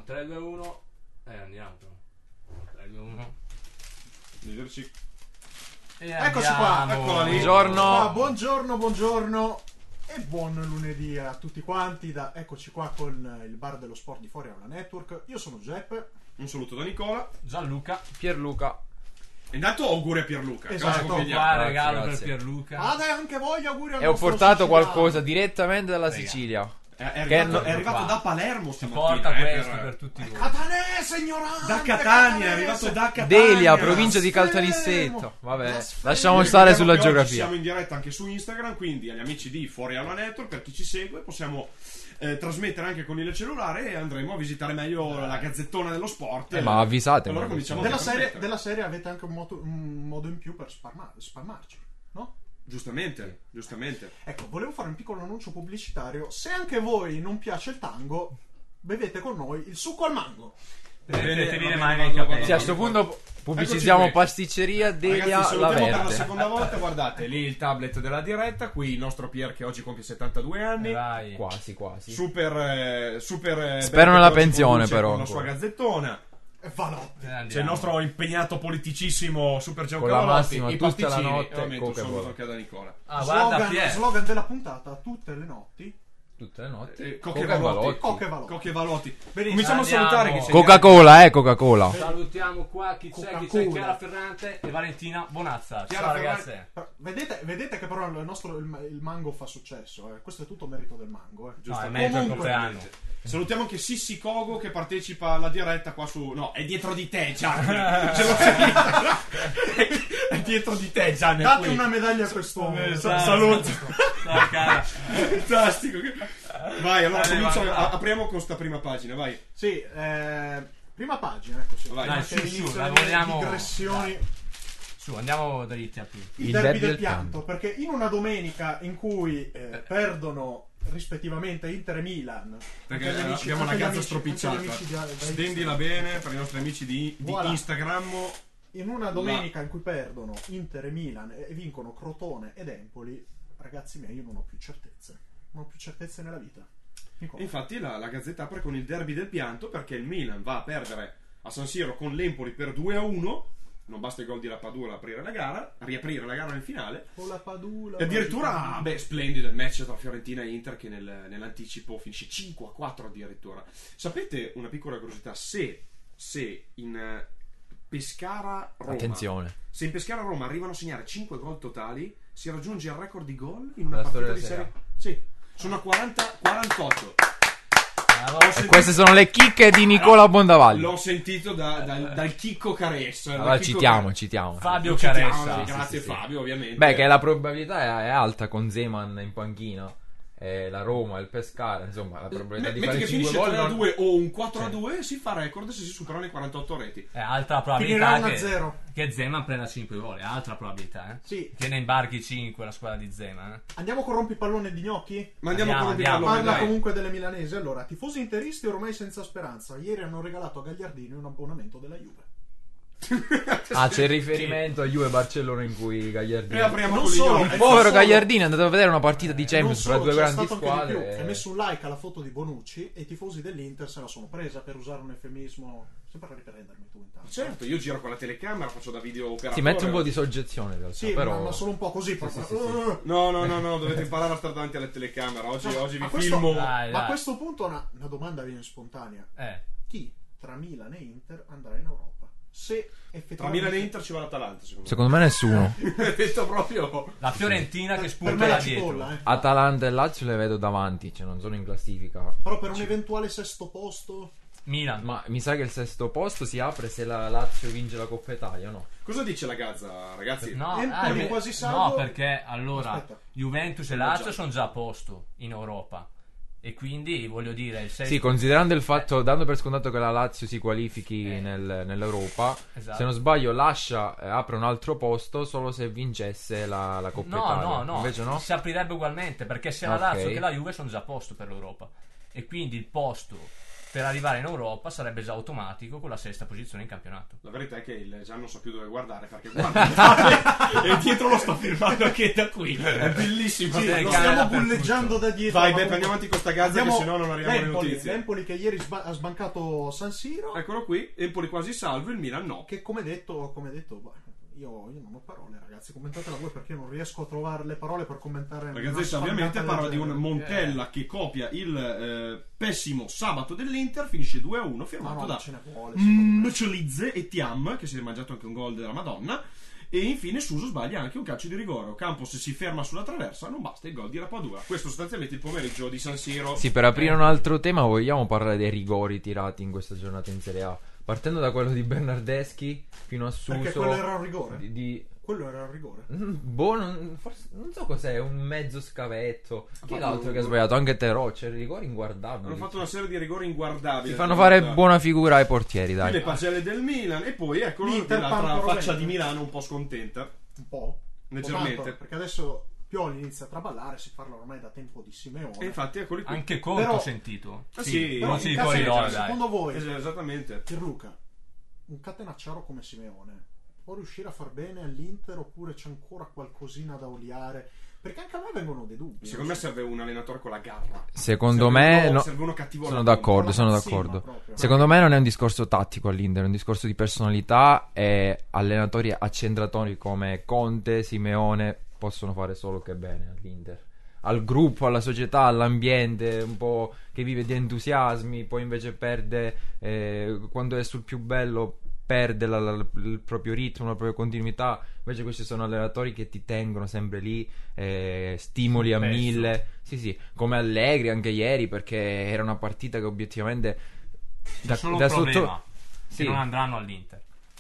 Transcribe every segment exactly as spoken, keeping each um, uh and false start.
tre, due, uno e andiamo. tre, due, uno. Vederci. E Eccoci andiamo. qua, eccola lì. Buongiorno. Ah, buongiorno, buongiorno e buon lunedì a tutti quanti. Da, eccoci qua con il bar dello sport di Fuori Aula Network. Io sono Giuseppe. Un saluto da Nicola. Gianluca. Pierluca. E intanto auguri a Pierluca. che Esatto. oggi compie gli Qua anni. regalo grazie. per Pierluca. Ah, dai, anche voi auguri al E ho nostro portato siciliano. qualcosa direttamente dalla Raga. Sicilia. È, è Che arrivato, no- è arrivato qua. da Palermo Si stamattina. porta eh, questo per- per tutti voi. Catanese, ignorante. Da Catania, è arrivato da Catania. Delia, provincia di Blasfemo. Caltanissetta. Vabbè, Blasfemo. lasciamo Vi stare ricordiamo sulla che oggi geografia. Siamo in diretta anche su Instagram, quindi agli amici di Fuori Aula Network, per chi ci segue, possiamo eh, trasmettere anche con il cellulare e andremo a visitare meglio la gazzettona dello sport. Eh, ma avvisate. Allora cominciamo a Della serie, trasmettere. della serie avete anche un modo, un modo in più per spalmar- spalmarci, no? Giustamente, giustamente. Ecco, volevo fare un piccolo annuncio pubblicitario. Se anche a voi non piace il tango, bevete con noi il succo al mango. Mettetevi le va mani bene, nei vado, capelli. Sì, a questo punto pubblicizziamo Eccoci qui. pasticceria Delia Ragazzi, La salutiamo per la Verde. seconda volta. Guardate lì il tablet della diretta. Qui il nostro Pier che oggi compie settantadue anni. Vai. Quasi, quasi. Super, eh, super. eh, Spero bello nella che oggi pensione, conduce però, con la sua ancora. gazzettona. E Valotti. E andiamo. C'è il nostro impegnato politicissimo Super Geo Con la Cavalotti, massima i tutta la pasticcini, notte, e ovviamente un Coca-Cola. saluto anche da Nicola. Ah, guarda slogan, Pier. slogan della puntata, tutte le notti. Tutte le notti. Eh, Coca Coche e Valotti. Valotti. Coche Valotti. Cocche Valotti. Benissimo. Cominciamo a Andiamo. salutare chi c'è. Coca-Cola, eh, Coca-Cola. Salutiamo qua chi c'è, chi c'è, Coca-Cola. Chiara Ferrante e Valentina Bonazza. Chiara Ciao Ferrante. ragazze. Però Vedete, vedete che però il nostro il, il mango fa successo, eh. Questo è tutto merito del mango, eh. No, è merito del Comunque, compleanno. Salutiamo anche Sissi Kogo che partecipa alla diretta qua su. No, è dietro di te, Gian. Ce l'ho sentito. È dietro di te, Gian. è Date qui. una medaglia a quest'uomo. Eh, Ciao. sa- saluto. Ciao cara. Fantastico. Vai, allora Vai, cominciamo. vai. a- apriamo con sta prima pagina, vai. Sì, eh, prima pagina, ecco sì. Vai. Dai, Anche su, all'inizio su, delle lavoriamo. digressioni. Su, andiamo dritti a più. Il, Il derby derby del del pianto, perché in una domenica in cui eh, perdono rispettivamente Inter e Milan, Perché anche gli eh, amici- abbiamo la anche gli gazza amici- anche gli stropicciata. amici di- di- Stendila bene per i nostri amici di, di Voilà. Instagram. in una domenica in cui perdono Inter e Milan e vincono Crotone ed Empoli, ragazzi miei, io non ho più certezze. Non ho più certezze nella vita. Nicola. E infatti la, la Gazzetta apre con il derby del pianto perché il Milan va a perdere a San Siro con l'Empoli per due a uno. Non basta il gol di Lapadula a aprire la gara, a riaprire la gara nel finale. Con la Padula. E addirittura, beh, splendido il match tra Fiorentina e Inter che nel- nell'anticipo finisce cinque a quattro addirittura. Sapete una piccola curiosità? Se, se in eh, Pescara Roma, Attenzione. se in Pescara Roma arrivano a segnare cinque gol totali, si raggiunge il record di gol in una La partita storia di della serie. Sì, sono a quaranta quarantotto. Bravo. Ho E sentito- queste sono le chicche di Nicola Bondavalli. L'ho sentito da- dal, dal Chicco Caressa. Allora citiamo, citiamo. Fabio Lo citiamo, Caressa. sì, grazie sì, sì. Fabio, ovviamente. Beh, che la probabilità è, è alta con Zeman in panchina. E la Roma, il Pescara, insomma, la probabilità M- di metti fare che cinque finisce gol tre a non... due o un quattro a due si fa record se si superano i quarantotto reti. È altra Finirà probabilità uno a che, zero. che Zeman prenda cinque gol. È altra probabilità, eh. Sì. Che ne imbarchi cinque la squadra di Zeman, eh. Andiamo con rompipallone di gnocchi? Ma andiamo, Andiamo, con un andiamo. pallone, Parla dai. comunque delle milanesi. Allora, tifosi interisti ormai senza speranza. Ieri hanno regalato a Gagliardini un abbonamento della Juve. Ah, c'è il riferimento a Juve Barcellona in cui Gagliardini... E apriamo Non con gli solo, gnocchi. Il eh, povero solo- Gagliardini è andato a vedere una partita di Champions Non fra solo, due c'è grandi stato anche di più. squadre. Ha messo un like alla foto di Bonucci e i tifosi dell'Inter se la sono presa, per usare un eufemismo. Sempre a riprendermi tu intanto. Certo, io giro con la telecamera, faccio da video operatore. Ti mette un po' di soggezione in realtà, Sì, però... ma, ma solo un po' così. proprio. sì, sì, sì. Uh, No, no, no, no, dovete imparare a stare davanti alla telecamera. Oggi, no, oggi vi a questo- filmo. Dai, Ma a dai. questo punto una, una domanda viene spontanea. Eh. Chi tra Milan e Inter andrà in Europa? Se Tra effettivamente... Milan e Inter ci va l'Atalanta, secondo Secondo me nessuno. me. Hai detto proprio. La Fiorentina che Per spunta me da la dietro. cipolla, eh. Atalanta e Lazio le vedo davanti, cioè non sono in classifica. Però per un eventuale sesto posto... Milan. Ma mi sa che il sesto posto si apre se la Lazio vince la Coppa Italia, no? Cosa dice la Gazza, ragazzi? No, Empoli eh, quasi no, salvo. perché allora Aspetta. Juventus e Sono Lazio già. sono già a posto in Europa. E quindi voglio dire il sesto... Sì, considerando il fatto, dando per scontato che la Lazio si qualifichi Eh. nel- nell'Europa, Esatto. se non sbaglio lascia, eh, apre un altro posto solo se vincesse la, la Coppa No, Italia. no, no, Invece no? si aprirebbe ugualmente perché sia la Ok. Lazio che la Juve sono già a posto per l'Europa. E quindi il posto per arrivare in Europa sarebbe già automatico con la sesta posizione in campionato. La verità è che il Gian non sa più dove guardare perché guarda e dietro lo sto firmando anche da qui. È bellissimo. Sì, Sì, lo cane stiamo dappertutto. bulleggiando da dietro. Vai, ma Beppe, comunque- andiamo avanti con sta gazza Andiamo- che sennò non arriviamo alle L'Empoli, notizie. L'Empoli che ieri sba- ha sbancato San Siro. Eccolo qui, Empoli quasi salvo, il Milan no. Che come detto, come detto, beh, io, io non ho parole, ragazzi. Commentatela voi perché io non riesco a trovare le parole per commentare. La una Gazzetta sfangata ovviamente del parla di un genere. Montella che copia il eh, pessimo sabato dell'Inter, finisce due a uno, Ma firmato no, da non ce ne vuole. secondo me. Mchelidze e Tiam, che si è mangiato anche un gol della Madonna. E infine Suso sbaglia anche un calcio di rigore. Ocampos si ferma sulla traversa, non basta il gol di Rapadura. Questo sostanzialmente il pomeriggio di San Siro. Sì, per aprire un altro tema, vogliamo parlare dei rigori tirati in questa giornata in Serie A. Partendo da quello di Bernardeschi fino a Suso. Perché quello era un rigore. Di, di- Quello era un rigore. Mm, Boh, non, forse, non so cos'è, un mezzo scavetto. Chi è fatto l'altro un- che ha sbagliato? Anche Terò, c'è rigori inguardabili. Hanno fatto una serie di rigori inguardabili. Si fanno fare buona figura ai portieri, Qui le dai. pagelle del Milan. E poi eccolo L'Inter l'altra Pampero faccia Vento. di Milano un po' scontenta. Un po'. Leggermente. Tanto, perché adesso Pioli inizia a traballare, si parla ormai da tempo di Simeone. E infatti eccoli qui. Anche Conte Però- ho sentito. Ah, sì, sì, però non si in di fuori caso- d'ora, dai. secondo voi, Es- Esattamente. Pierluca, un catenacciaro come Simeone può riuscire a far bene all'Inter oppure c'è ancora qualcosina da oliare? Perché anche a me vengono dei dubbi. Secondo me serve un allenatore con la garra. Secondo Serve me uno- no- serve uno cattivo sono alla bomba. d'accordo, Con la sono mazzima d'accordo. proprio. Secondo me non è un discorso tattico all'Inter, è un discorso di personalità e allenatori accentratori come Conte, Simeone possono fare solo che bene all'Inter. Al gruppo, alla società, all'ambiente, un po' che vive di entusiasmi, poi invece perde eh, quando è sul più bello, perde la- la- il proprio ritmo, la propria continuità. Invece questi sono allenatori che ti tengono sempre lì, eh, stimoli a Sul pezzo. mille. Sì, sì, come Allegri anche ieri, perché era una partita che obiettivamente C'è solo un da sotto- problema, Sì. che non andranno all'Inter.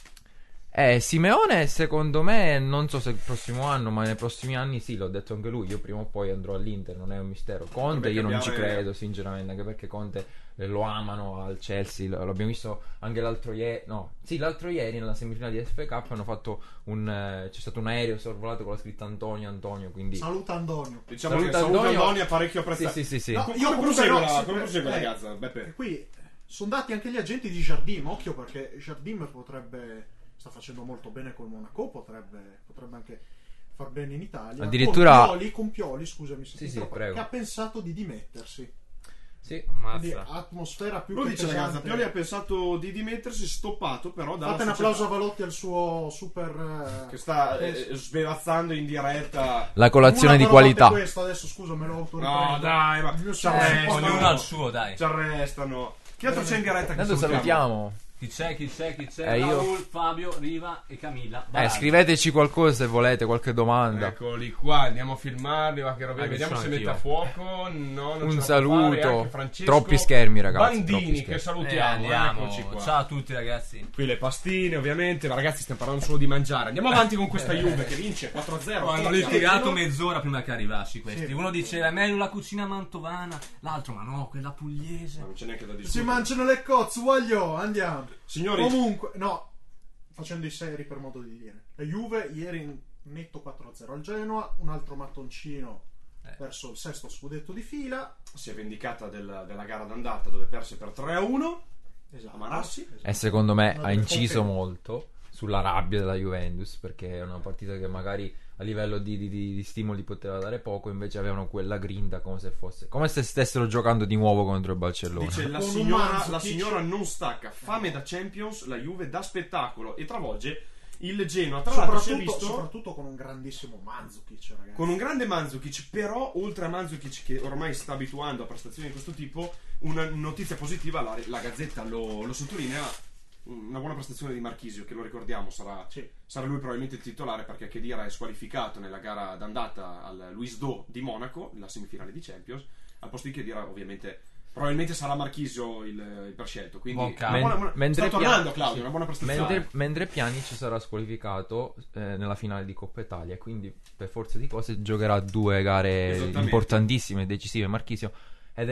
Eh, Simeone, secondo me, non so se il prossimo anno, ma nei prossimi anni sì, l'ho detto anche lui. Io prima o poi andrò all'Inter, non è un mistero. Conte, Dovrebbe io non ci cambiare- credo, sinceramente, anche perché Conte eh, lo amano al Chelsea. Lo- l'abbiamo visto anche l'altro ieri. No, sì, l'altro ieri nella semifinale di F A Cup hanno fatto un. eh, c'è stato un aereo sorvolato con la scritta Antonio, Antonio. Quindi. Saluta Antonio. Diciamo Saluta che saluta Antonio. Antonio, parecchio Sì, apprezzato. sì, sì, sì. No, Come io prosegue però- la- sì, come prosegue la eh, Gazza, Beppe? E qui sono dati anche gli agenti di Jardim. Occhio perché Jardim potrebbe. Sta facendo molto bene col Monaco. Potrebbe, potrebbe anche far bene in Italia. Addirittura- Con Pioli, con Pioli scusami, se Sì, ti sì, troppo, prego. che ha pensato di dimettersi. Sì. Quindi Ammazza. atmosfera più Lo che dice la Gazza, pesante. Pioli ha pensato di dimettersi, stoppato però dalla Fate un società, applauso a Valotti al suo super. che sta eh, eh, svevazzando in diretta. La colazione una di per volta qualità. Questo adesso scusa me lo No, autoriprendo. dai, ma Il mio ci salvo Eh, si può arrestano. ognuno al suo, dai. Ci arrestano. Chi altro c'è in diretta? che Tanto salutiamo. Chi c'è, chi c'è, chi c'è? Eh, io- Raul, Fabio, Riva e Camilla. Eh, Baraldi. scriveteci qualcosa se volete, qualche domanda. Eccoli qua, andiamo a filmarli, va che roba. Ah, che Vediamo se sono mette a anch'io. fuoco. No, non ce Un la saluto. può fare, anche Francesco Troppi schermi, ragazzi, Bandini, troppi che schermi. Eh, salutiamo. andiamo. Eccoci qua. Ciao a tutti, ragazzi. Qui le pastine, ovviamente. Ma ragazzi, stiamo parlando solo di mangiare. Andiamo avanti con questa Juve che vince quattro a zero. Hanno Tutti litigato a- mezz'ora prima che arrivassi questi. Sì. Uno diceva è meglio la cucina mantovana, l'altro ma no, quella pugliese. Ma non c'è neanche da Si discutere. mangiano le cozze, voglio, andiamo. Signori, Comunque, no, facendo i seri per modo di dire. La Juve ieri in netto quattro a zero al Genoa, un altro mattoncino Eh. verso il sesto scudetto di fila. si è vendicata del- della gara d'andata dove perse per tre a uno. Esatto. Amarassi. Esatto. E secondo me Una ha delle inciso poche- molto sulla rabbia della Juventus, perché è una partita che magari a livello di, di- di- di stimoli poteva dare poco, invece avevano quella grinta come se fosse come se stessero giocando di nuovo contro il Barcellona. Dice la Con un signora, Mandzukic. la signora non stacca, fame da Champions, la Juve dà spettacolo e travolge il Genoa. Tra l'altro si è Soprattutto, visto soprattutto con un grandissimo Mandzukic, ragazzi. con un grande Mandzukic, però oltre a Mandzukic che ormai sta abituando a prestazioni di questo tipo, una notizia positiva, la, la Gazzetta lo, lo sottolinea, una buona prestazione di Marchisio, che lo ricordiamo sarà, Sì. sarà lui probabilmente il titolare, perché Khedira è squalificato nella gara d'andata al Louis Do di Monaco, la semifinale di Champions. Al posto di Khedira ovviamente probabilmente sarà Marchisio il, il prescelto, quindi Buon cambio. una buona- buona- Mentre sta Pia- tornando Claudio, sì. una buona prestazione. Mentre, mentre Pjanic sarà squalificato eh, nella finale di Coppa Italia, quindi per forza di cose giocherà due gare Esattamente. importantissime e decisive Marchisio, ed è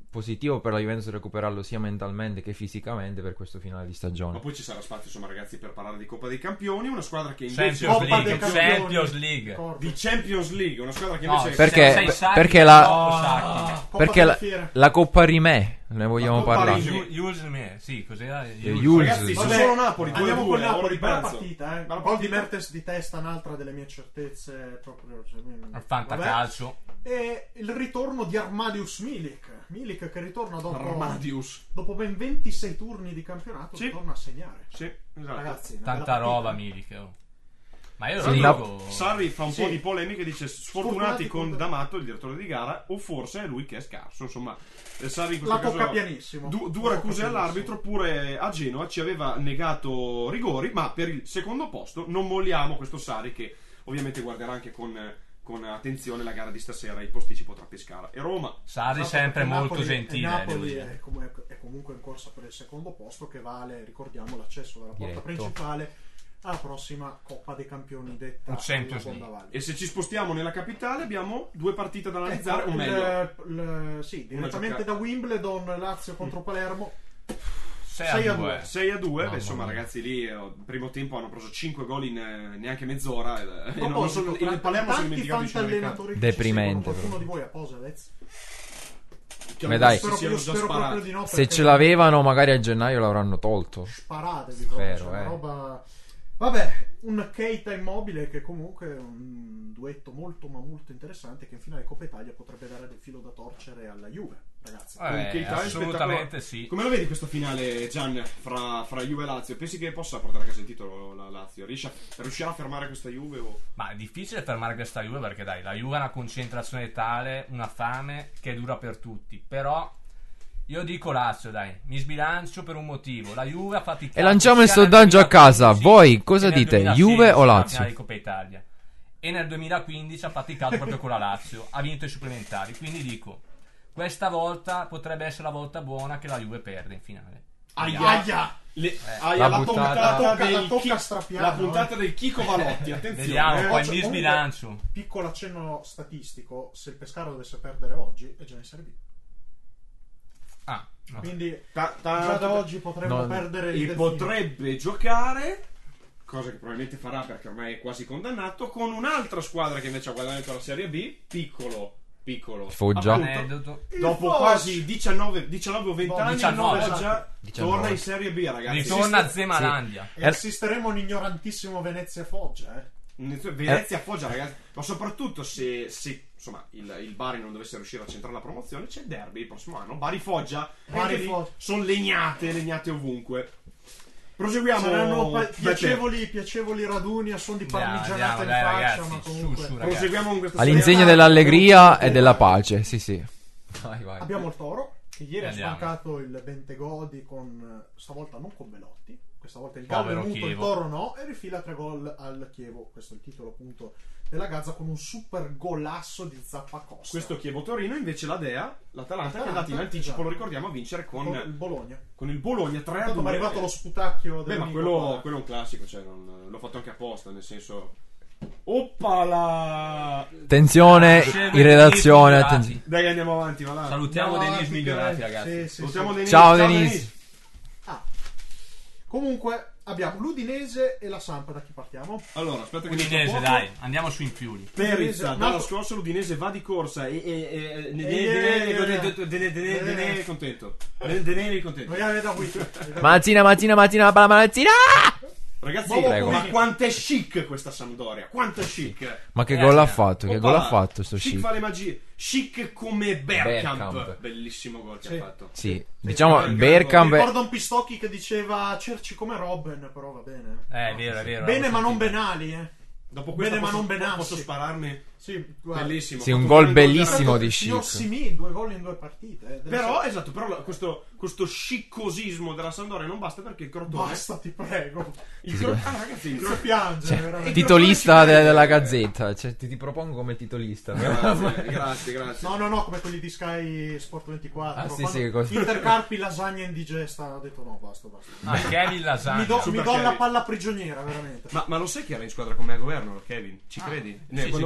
positivo per la Juventus recuperarlo sia mentalmente che fisicamente per questo finale di Ma stagione. poi ci sarà spazio, insomma, ragazzi, per parlare di Coppa dei Campioni. Una squadra che invece Champions Coppa League, dei Campioni. Champions League. Ricordo. di Champions League, una squadra che No, invece perché- sei sacchi, perché la- troppo sacchi. Coppa Perché delle la, Fiere. la Coppa Rimè, ne vogliamo Coppa parlare. Rimè. Ju- Jules me, sì, cos'era? Jules. Jules. ragazzi, Vabbè, sono solo Napoli. Andiamo con Napoli, bella penso. partita, eh. Bella Gol di partita. Mertens di testa, un'altra delle mie certezze proprio. cioè, Al vabbè. fantacalcio. E il ritorno di Armadius Milik. Milik che ritorna dopo, Armadius. dopo ben ventisei turni di campionato, Sì. torna a segnare. Sì, esatto. Ragazzi, una Tanta bella roba, partita. Milik. oh. Ma io Sì, lo la- dico. Sarri fa un Sì. po' di polemiche, dice sfortunati Sfortunati con con- D'Amato, il direttore di gara, o forse è lui che è scarso. Insomma, eh, Sarri in questo La caso tocca pianissimo. du- La dure tocca accuse pianissimo. all'arbitro, pure a Genova ci aveva negato rigori, ma per il secondo posto non molliamo questo Sarri che ovviamente guarderà anche con, con attenzione la gara di stasera, i posti ci potrà Pescara e Roma. Sarri Esatto, sempre perché molto Napoli- gentile. e eh, devo Napoli dire. è, comu- è comunque in corsa per il secondo posto che vale, ricordiamo, l'accesso dalla porta Diretto. principale alla prossima Coppa dei Campioni detta Un Champions alla League. Bonda Valle. E se ci spostiamo nella capitale abbiamo due partite da analizzare, Ecco, o meglio, il- il- sì, direttamente giocata. da Wimbledon, Lazio contro Palermo. sei sei a a due. due. sei a due, Mamma beh, insomma mia. ragazzi lì eh, il primo tempo hanno preso cinque gol in eh, neanche mezz'ora e, e non, non Proposito, sono, tra- il Palermo si è tanti dimenticato di scendere in campo. fantallenatori che ci Deprimente, seguono, qualcuno però. di voi ha Poselez? Che Ma dai. si Spero, siano io già spero proprio sparati. di no, Se perché ce l'avevano magari a gennaio l'avranno tolto. sparatevi proprio, Spero, cioè, una eh. roba. Vabbè, un Keita Immobile che comunque è un duetto molto ma molto interessante che in finale Coppa Italia potrebbe dare del filo da torcere alla Juve, ragazzi. Eh, Con Keita è assolutamente spettacolare. sì. Come lo vedi questo finale, Gian, fra, fra Juve e Lazio? Pensi che possa portare a casa il titolo la Lazio? Riesce a, riuscirà a fermare questa Juve? O... Ma è difficile fermare questa Juve perché dai, la Juve ha una concentrazione tale, una fame che dura per tutti. Però io dico Lazio, dai, mi sbilancio per un motivo. La Juve ha faticato. E lanciamo il sia nel sondaggio a casa. duemilaquindici Voi cosa che nel dite? duemilasedici, Juve o la Lazio? finale di Coppa Italia. E nel duemilaquindici ha faticato proprio con la Lazio, ha vinto i supplementari. Quindi dico, questa volta potrebbe essere la volta buona che la Juve perde in finale. Aia! Aia! Le, Eh. aia, La la, buttata- puntata la tocca- del la tocca Chi- strapiano, la puntata del Chico Valotti, attenzione. Vediamo, eh. poi Oggi- mi comunque- sbilancio. Piccolo accenno statistico, se il Pescara dovesse perdere oggi è già in Serie B. Ah, no. Quindi Ta- ta- già da oggi potremmo non- perdere il e Delfino. potrebbe giocare, cosa che probabilmente farà perché ormai è quasi condannato, con un'altra squadra che invece ha guadagnato la Serie B, piccolo, piccolo. Foggia. appunto, Aneddoto. Il dopo Foggia. quasi diciannove, diciannove o venti No, anni diciannove, Foggia esatto. diciannove. torna in Serie B, ragazzi. Ritorna a Sì. Zemalandia. E assisteremo a un ignorantissimo Venezia Foggia, eh. Venezia Foggia, ragazzi, ma soprattutto se, se insomma il, il Bari non dovesse riuscire a centrare la promozione, c'è il derby il prossimo anno. Bari Foggia, Bari Foggia. sono legnate, legnate ovunque. Proseguiamo. Saranno pa- Beppe. piacevoli, piacevoli raduni a suon di Andiamo, parmigianata andiamo, in dai, faccia, ragazzi, ma su, comunque su, ragazzi. Proseguiamo con questa All'insegna storia. dell'allegria e della pace. Sì, sì. Vai, vai. abbiamo il Toro che ieri ha Andiamo. sbancato il Bentegodi con stavolta non con Belotti, questa volta il Gallo è Povero muto, il Chievo. Toro no, e rifila tre gol al Chievo. Questo è il titolo appunto della Gazza con un super golasso di Zappacosta. Questo Chievo Torino, invece la Dea, l'Atalanta, che è andata in anticipo, esatto. lo ricordiamo, a vincere con, con il Bologna. con il Bologna tre a Tanto mi è due. arrivato lo sputacchio Beh, ma dell'amico quello, qua. quello è un classico, cioè non, l'ho fatto anche apposta, nel senso. Oppala! Attenzione Scemo in redazione. e Attenzione. Dai, andiamo avanti, va là. Salutiamo No, Denise sì, Migliorati, che- ragazzi. sì, sì, Salutiamo sì. Denise. Ciao, Denise. Ah. Comunque abbiamo l'Udinese e la Samp. Da chi partiamo? Allora, aspetta che Udinese, metto a fuoco. dai, andiamo su in Friuli. Perizza, Udinese- dall'anno no. scorso l'Udinese va di corsa e e e ne- E- ne- e- ne- ne- ne- ne- ne- contento. Ne- ne- ne- contento. Noi avete da qui. Mattina, mattina, mattina, la palla mattina. Ragazzi, Bobo, Prego. ma quanto è chic questa Sampdoria? Quanto è chic? Ma che Eh, gol ha sì. fatto? Che Oppala. gol ha fatto sto Chic chic? fa le magie. Chic come Bergkamp. Bergkamp. Bellissimo gol che Sì. ha fatto. Sì, diciamo sì, Mi Bergkamp. ricordo un Pistocchi che diceva cerci come Robben, però va bene. Eh, è vero, è vero. Bene l'avevo ma non sentito. benali, eh. Dopo Bene, questo ma posso, non benassi. posso spararmi. Sì, guarda. Bellissimo. Sì, un Fatto gol tre bellissimo gol. di Il signor chic. Simi, due gol in due partite. eh. Deve Però, essere- esatto, però questo, questo sciccosismo della Sampdoria non basta perché il Crotone. Basta, ti prego. Il Cro- ah, ragazzi, il Inizio a Crotone. piangere, veramente. Titolista de- della Gazzetta. Cioè, ti, ti propongo come titolista. Grazie, grazie, grazie. No, no, no, come quelli di Sky Sport ventiquattro. Ah, sì, Quando sì, così. Intercarpi, lasagna indigesta. Ho detto no, basta, basta. Ah, Kevin Lasagna. Mi do, Super mi do Kevin. la palla prigioniera, veramente. Ma, ma lo sai che era in squadra con me a governo, Kevin? Ci Ah, credi? sì, Ne- ci quando credo, faceva la ci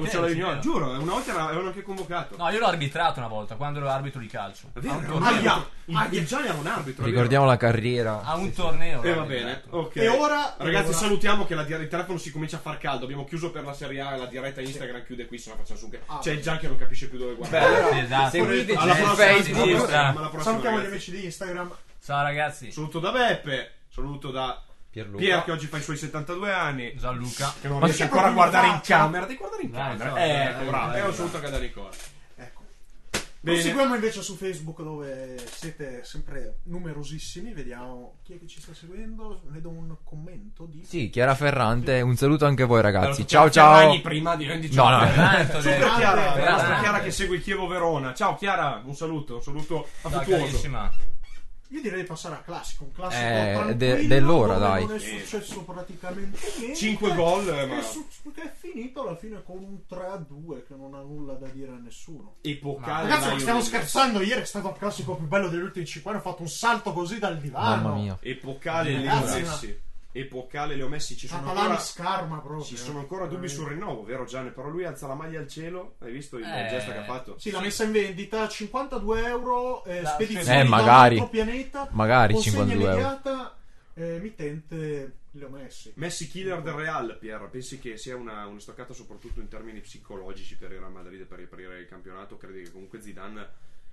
Rossignol, giuro, una volta era- avevano anche convocato. No, io l'ho arbitrato una volta quando ero arbitro di calcio. È vero, A un era un torneo. arbitro. Il, il Gianni era un arbitro. è Ricordiamo la carriera. A un torneo. vero. E l'ho va bene, arbitrato. ok. E ora- Ragazzi, e ora- salutiamo che la dir- il telefono si comincia a far caldo. Abbiamo chiuso per la Serie A e la diretta Instagram chiude qui, se no facciamo su che. Ah, C'è il Gian che non capisce più dove guardare. Beh, Sì, esatto. seguiteci Alla su prossima, Facebook. alla prossima, Instagram. alla prossima, Salutiamo gli ragazzi. amici di Instagram. Ciao ragazzi. Saluto da Beppe, saluto da Pierluca. Pier che oggi fa i suoi settantadue anni. Gianluca. Che non Ma riesce che ancora a proprio guardare in faccia? camera. Devi guardare in Dai, camera. so, Eh, dai, ecco, dai, bravo. dai, E un dai. saluto anche da Nicola. Ecco. Bene. Proseguiamo invece su Facebook dove siete sempre numerosissimi. Vediamo chi è che ci sta seguendo. Vedo un commento di Sì, Chiara Ferrante, un saluto anche a voi ragazzi. Allora, Ciao Ferragni ciao. prima di No, diciamo. no. Tanto Super detto. Chiara, la Ferrante. nostra Chiara che segue il Chievo Verona. Ciao Chiara, un saluto, un saluto Ciao, affettuoso. carissima. Io direi di passare a classico, un classico Eh, tranquillo, de- dell'ora, dove dai. non è successo praticamente niente. cinque gol, eh, ma Che, su- che è finito alla fine con un tre a due che non ha nulla da dire a nessuno. epocale. Ragazzi, la ma stiamo Juventus. scherzando, ieri è stato il classico più bello degli ultimi cinque anni, ho fatto un salto così dal divano. Mamma mia. Epocale Leo Ragazzi, Messi. Epocale Leo Messi. Ci sono Atalanta ancora, scarma proprio. ci sono ancora dubbi sul rinnovo, vero Gianni? Però lui alza la maglia al cielo. Hai visto il Eh. gesto che ha fatto? Sì, l'ha messa in vendita, cinquantadue euro, eh, La- spedizione Eh, da magari. un altro pianeta, Magari consegna cinquantadue euro. immediata, eh, mittente Leo Messi. Messi killer del Real, Pier. Pensi che sia una, una staccata soprattutto in termini psicologici per il Real Madrid per riaprire il campionato? Credi che comunque Zidane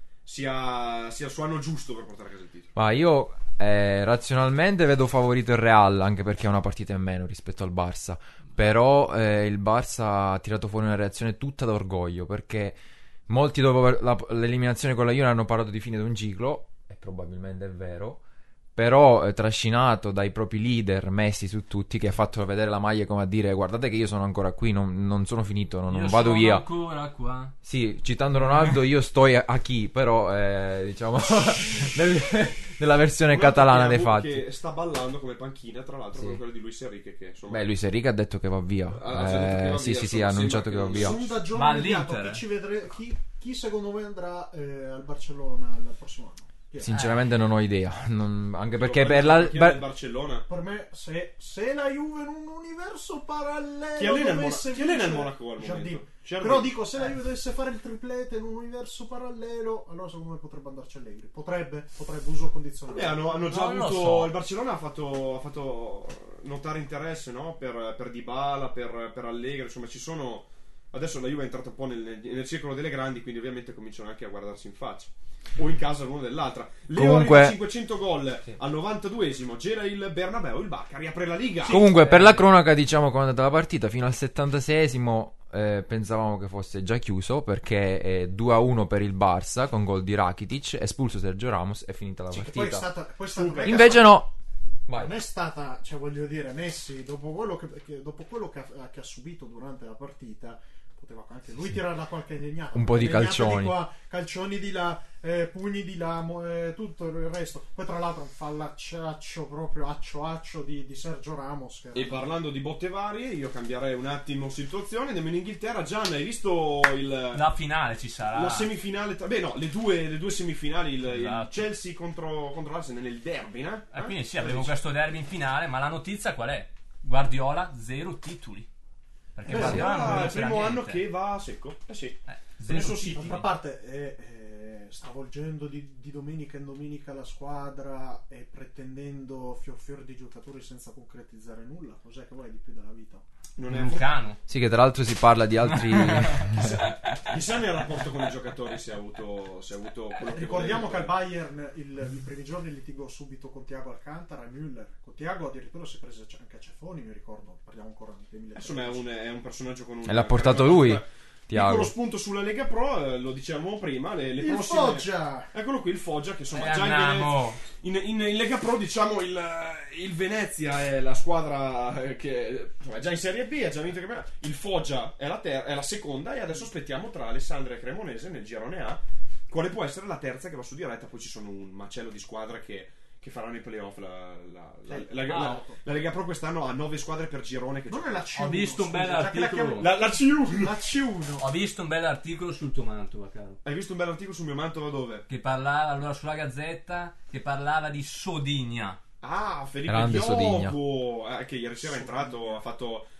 sia, sia il suo anno giusto per portare a casa il titolo? Ma io eh, razionalmente vedo favorito il Real, anche perché è una partita in meno rispetto al Barça. Però eh, il Barça ha tirato fuori una reazione tutta d'orgoglio, perché molti dopo la- l'eliminazione con la Juve hanno parlato di fine di un ciclo, e probabilmente è vero. Però eh, trascinato dai propri leader, Messi su tutti, che ha fatto vedere la maglia come a dire: guardate che io sono ancora qui, non, non sono finito, non, non Io vado sono via. ancora qua. Sì, citando Ronaldo, io sto a, a chi, però eh, diciamo nel- nella versione Un altro catalana dei Thiago fatti. che sta ballando come panchina, tra l'altro, Sì. come quella di Luis Enrique, che insomma. Beh, Luis Enrique ha detto che va via. Ah, ha detto che Eh, va sì, via, sì, sì, insomma, ha annunciato che sembra va che via. non- Sondaggio Ma immediato, all'Inter? chi, ci vedre- chi, chi secondo voi andrà eh, al Barcellona il prossimo anno? Chi è? Sinceramente non ho idea, non- anche Dico, perché per la la... panchina del per- Barcellona. Per me, se, se la Juve in un universo parallelo Chi allena il dovesse Mona- chi allena il vincere- Monaco al Jardim. momento? Jardim. Però dico, se la Juve dovesse fare il triplete in un universo parallelo, allora secondo me potrebbe andarci Allegri. Potrebbe, potrebbe, uso condizionato. Vabbè, hanno, hanno già Non lo avuto. so. Il Barcellona ha fatto, ha fatto notare interesse, no? Per, per Dybala, per, per Allegri. Insomma, ci sono. Adesso la Juve è entrata un po' nel, nel circolo delle grandi, quindi ovviamente cominciano anche a guardarsi in faccia. O in casa l'uno dell'altra. Leo Comunque- arriva a cinquecento gol al novantaduesimo. Gira il Bernabeu, il Barca riapre la Liga. Comunque, per la cronaca, diciamo come è andata la partita, fino al settantaseiesimo eh, pensavamo che fosse già chiuso, perché è due a uno per il Barça con gol di Rakitic, espulso Sergio Ramos, è finita la Sì, che poi è partita. stata, poi è stata non è che Invece è no. stata- Non è stata, cioè voglio dire, Messi, dopo quello che, che- dopo quello che ha, che ha subito durante la partita, poteva anche lui tirarla qualche indegnata. Un po' di Indegnata calcioni. Di qua, calcioni di là, eh, pugni di là, mo- eh, tutto il resto. Poi tra l'altro un fallacciaccio proprio accio accio di, di Sergio Ramos. Che E parlando di botte varie, io cambierei un attimo situazione. Andiamo in Inghilterra. Gian, hai visto il. La finale ci sarà. La semifinale, tra- beh no, le due, le due semifinali, il, il Esatto. Chelsea contro, contro l'Arsenal nel derby, né? E quindi sì, Eh? avremo questo derby in finale, ma la notizia qual è? Guardiola, zero titoli. Perché Beh, Guardiola non Ah, vuole è il vincere primo niente. anno che va a secco. Eh sì. Eh, Nel suo zero City. d'altra parte eh, eh, stravolgendo di, di domenica in domenica la squadra e pretendendo fior fior di giocatori senza concretizzare nulla. Cos'è che vuoi di più dalla vita? Non è un cano. Sì, che tra l'altro si parla di altri... chissà, chissà nel rapporto con i giocatori se ha avuto, se ha avuto quello che Ricordiamo che voleva. al Bayern il, i primi giorni litigò subito con Thiago Alcantara e Müller. Con Thiago addirittura si è preso anche a Cefoni, mi ricordo. Parliamo ancora del duemilatredici. Insomma, è un, è un personaggio con un. E l'ha portato lui, Piccolo Thiago. spunto sulla Lega Pro, eh, lo dicevamo prima. Le, le Il prossime. Foggia! Eccolo qui il Foggia, che insomma E già in, andiamo. Venezia- in, in, in Lega Pro, diciamo il, il Venezia è la squadra eh, che insomma, è già in Serie B, ha già vinto il campionato. Il Foggia è la, ter- è la seconda, e adesso aspettiamo tra Alessandria e Cremonese nel girone A quale può essere la terza che va su diretta. Poi ci sono un macello di squadre che, che faranno i playoff. La, la, la, la, la, la, la Lega Pro quest'anno ha nove squadre per girone che Non è giocano. la C uno. Ho visto un scusa, bel già che la articolo. chiamo- La, la C uno. La C uno. Ho visto un bell'articolo sul tuo Mantova, caro. Hai visto un bel articolo sul mio Mantova dove? Che parlava allora sulla Gazzetta, che parlava di Sodigna. Ah, Felipe Grande Sodigna. Diogo, eh, che ieri sera è entrato, ha fatto,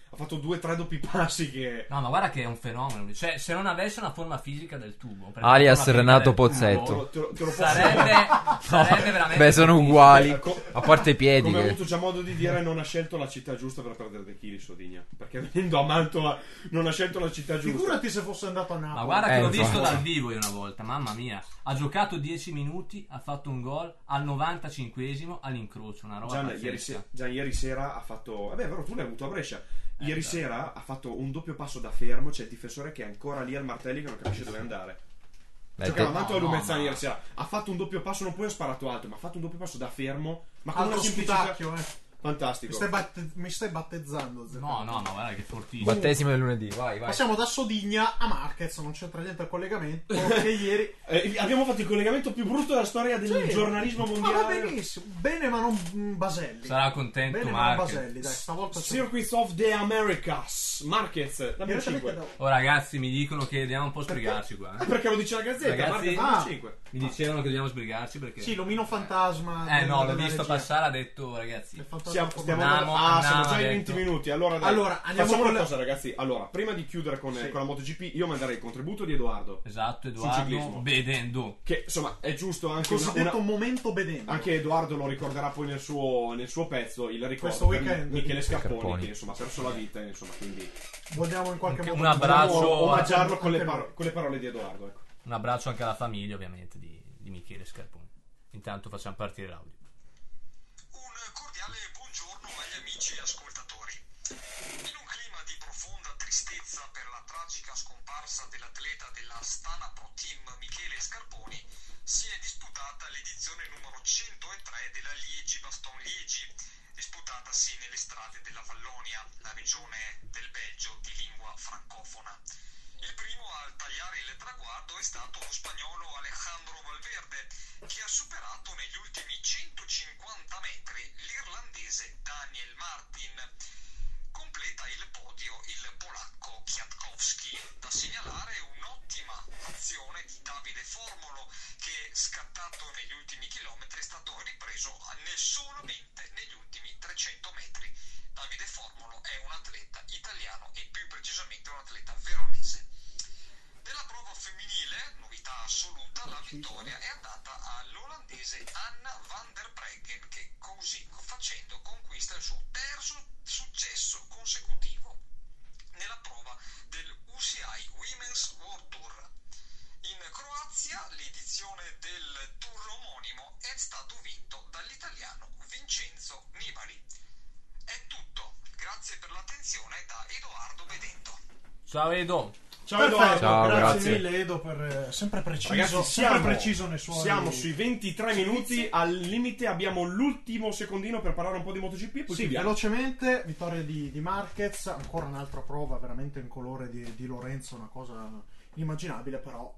ha fatto due o tre doppi passi che... No, ma guarda che è un fenomeno. Cioè, se non avesse una forma fisica del tubo, perché Alias la forma Renato fisica del Pozzetto. tubo, Te lo, te lo posso Sarebbe, sarebbe veramente. Beh, sono fortissimo. uguali. Eh, co- A parte i piedi. Come ho Che... avuto già modo di dire, non ha scelto la città giusta per perdere dei chili, Sodigna. Perché venendo a Mantova non ha scelto la città giusta. Figurati se fosse andato a Napoli. Ma guarda che Eh, l'ho insomma. visto dal vivo io una volta, mamma mia. Ha giocato dieci minuti, ha fatto un gol al novantacinquesimo all'incrocio, una roba Gian, pazzesca. ieri, se- Gian ieri sera ha fatto... Vabbè, però tu l'hai avuto a Brescia. Ieri Eh, sera ha fatto un doppio passo da fermo. C'è il difensore che è ancora lì al martelli che non capisce dove andare. Beh, Giocava te- Mantova a no, Lumezzana ma- ieri sera. Ha fatto un doppio passo, non poi ha sparato alto, ma ha fatto un doppio passo da fermo. Ma con Altro una semplicità... sputacchio, eh. Mi Fantastico. stai, batte- mi stai battezzando, Zé. No, no, ma guarda che fortissimo. Battesimo del lunedì, vai, vai. Passiamo da Sodigna a Marquez, non c'entra niente al collegamento. Che ieri. Eh, abbiamo fatto il collegamento più brutto della storia del Sì, giornalismo ma va mondiale. benissimo. Bene, ma non mm, Baselli. Sarà contento Bene, ma non Marquez. Baselli, dai, stavolta c'è- Circuits of the Americas. Marquez, dammi un Direttamente cinque. da- Oh ragazzi, mi dicono che dobbiamo un po' sbrigarci qua. Ah, eh. perché lo dice la Gazzetta, Ragazzi- Marquez Ah. dammi un cinque. Mi dicevano che dobbiamo sbrigarci perché... Sì, l'omino fantasma. Eh no, l'ho della visto regia. passare, ha detto ragazzi... Il fantasma Siamo, formale. stiamo Andiamo, ah, siamo andiamo, già ai ha venti detto. minuti. Allora, dai, Allora, andiamo facciamo con una le- cosa, ragazzi. Allora, prima di chiudere con, Sì. con la MotoGP, io manderei il contributo di Edoardo. Esatto, Sul Edoardo, ciclismo. vedendo. Che insomma è giusto anche una, Cosiddetto una- momento bedendo. anche Edoardo lo ricorderà poi nel suo, nel suo pezzo. Il ricordo Questo per weekend. Michele Scarponi, Scarponi. che insomma ha perso la vita. Insomma, quindi Vogliamo in qualche Anche modo un abbraccio. vogliamo omaggiarlo anche con le, lui. paro- con le parole di Edoardo. Ecco. Un abbraccio anche alla famiglia ovviamente di, di Michele Scarponi. Intanto facciamo partire l'audio. Un cordiale buongiorno agli amici ascoltatori. In un clima di profonda tristezza per la tragica scomparsa dell'atleta della Astana Pro Team Michele Scarponi, si è disputata l'edizione numero centotré della Liegi-Bastogne-Liegi, disputatasi nelle strade della Vallonia, la regione del Belgio di lingua francofona. Il primo a tagliare il traguardo è stato lo spagnolo Alejandro Valverde, che ha superato negli ultimi centocinquanta metri l'irlandese Daniel Martin. Completa il podio il polacco Kwiatkowski. Da segnalare un'ottima azione di Davide Formolo, che scattato negli ultimi chilometri è stato ripreso ne- solamente negli ultimi trecento metri. Davide Formolo è un atleta italiano e più precisamente un atleta veronese. Nella prova femminile, novità assoluta, la vittoria è andata all'olandese Anna van der Breggen, che così facendo conquista il suo terzo successo consecutivo nella prova del U C I Women's World Tour. In Croazia l'edizione del tour omonimo è stato vinto dall'italiano Vincenzo Nibali. È tutto, grazie per l'attenzione da Edoardo Bedento. Ciao Edo. Ciao Perfetto, Edoardo. Ciao, grazie, grazie. mille Edo per eh, sempre preciso, Ragazzi, sempre siamo, preciso nei suoi siamo sui ventitré minuti. Al limite abbiamo l'ultimo secondino per parlare un po' di MotoGP e poi Sì, chiudiamo. velocemente, vittoria di, di Marquez, ancora un'altra prova veramente in colore di, di Lorenzo, una cosa inimmaginabile, però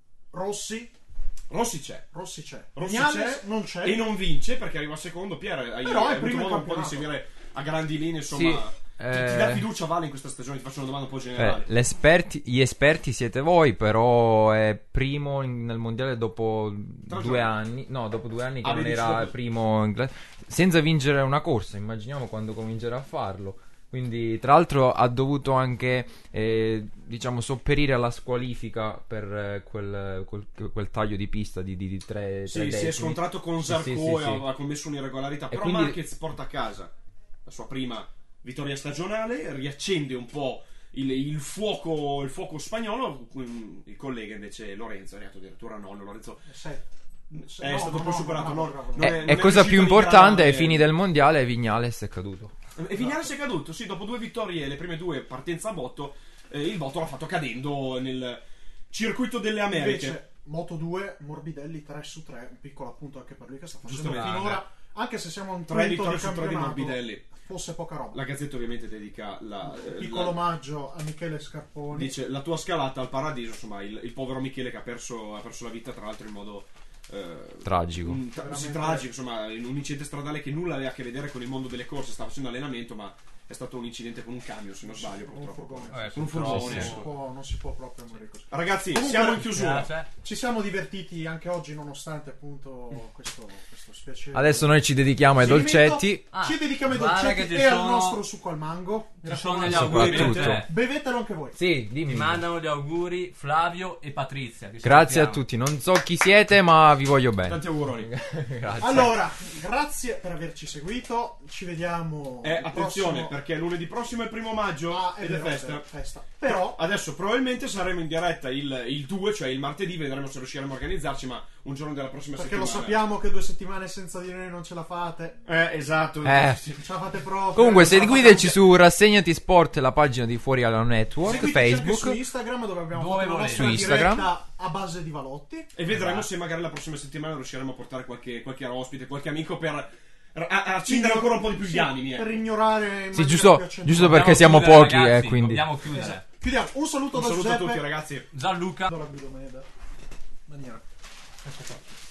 Rossi, Rossi c'è. Rossi c'è, Rossi Viñales c'è non c'è, e non vince perché arriva secondo. Pier, hai, Però è hai avuto primo in modo un po' di campionato. seguire a grandi linee, insomma. Sì, ti, ti eh, dà fiducia, Vale, in questa stagione? Ti faccio una domanda un po' Eh, generale. l'esperti- gli esperti siete voi, però è primo in- nel mondiale dopo Tre due giorni. anni. No, dopo due anni che Ah, non vedi, era dopo- primo in cla- senza vincere una corsa. Immaginiamo quando comincerà a farlo. Quindi, tra l'altro, ha dovuto anche, eh, diciamo, sopperire alla squalifica per eh, quel, quel- quel taglio di pista di, di, di tre, Sì, tre si è decimi. scontrato con Sì, Zarco sì, sì, e sì. ha, ha commesso un'irregolarità. E Però quindi- Marquez porta a casa la sua prima vittoria stagionale, riaccende un po' il, il fuoco, il fuoco spagnolo. Il collega invece Lorenzo è arrivato addirittura a nono. Lorenzo Se- se- è no, stato no, poi no, superato. bravo, non- bravo. non E, è- non e è cosa riuscito più a importante, ai migliorare. fini del mondiale, Viñales è caduto. E Viñales è caduto, sì, dopo due vittorie, le prime due partenza a botto, eh, il botto l'ha fatto cadendo nel circuito delle Americhe. Invece Moto due, Morbidelli tre su tre, un piccolo appunto anche per lui che sta facendo Giustamente. finora, anche se siamo a un Tre quinto vittorie di su tre di campionato, Morbidelli. fosse poca roba. La Gazzetta ovviamente dedica la, Un eh, piccolo la- omaggio a Michele Scarponi. dice la tua scalata al paradiso, insomma, il, il povero Michele che ha perso, ha perso la vita tra l'altro in modo eh, Tragico. un- tra- sì, Veramente. tragico, insomma, in un incidente stradale che nulla aveva a che vedere con il mondo delle corse, stava facendo allenamento, ma è stato un incidente con un camion, se non sbaglio, Un purtroppo. furgone. Vabbè, Un purtroppo. furgone. Non si può, non si può proprio morire così. Ragazzi, Comunque, siamo in chiusura. Grazie. Ci siamo divertiti anche oggi, nonostante appunto questo, questo spiacevole. Adesso noi ci dedichiamo ai dolcetti. Ah, ci dedichiamo ai guarda dolcetti che ci e al sono- nostro succo al mango. Mi Ci sono raccomando, gli auguri per Soprattutto. te. bevetelo anche voi. Sì, dimmi. Ti mandano gli auguri Flavio e Patrizia. che Grazie a salutiamo. tutti. Non so chi siete, ma vi voglio bene. Tanti auguroni. Grazie. Allora, grazie per averci seguito. Ci vediamo. Eh, il attenzione, prossimo- perché lunedì prossimo è il primo maggio Ah, è ed è vero, festa. vero, festa. Però Adesso probabilmente saremo in diretta il, il due, cioè il martedì, vedremo se riusciremo a organizzarci, ma un giorno della prossima perché lo settimana. sappiamo che due settimane senza di noi non ce la fate. Eh, esatto. Eh. Sì. Non ce la fate proprio. Comunque, Non ce la seguiteci fate su Rassegnati Sport, la pagina di Fuori alla Network, Seguiteci anche Facebook. su Instagram, dove abbiamo Dove fatto la volete. nostra Su Instagram. diretta a base di Valotti. E vedremo Esatto. se magari la prossima settimana riusciremo a portare qualche, qualche ospite, qualche amico per a, a accendere ancora un po' di più gli Sì, animi. per ecco. ignorare in Sì, maniera giusto, più accentuata. giusto perché Dobbiamo siamo chiudere, pochi, ragazzi, eh, quindi. Dobbiamo chiudere. Esatto. Chiudiamo. Un saluto Un da saluto a Giuseppe. tutti, ragazzi. Gianluca. Do la guidomeda. Maniera. Ecco qua.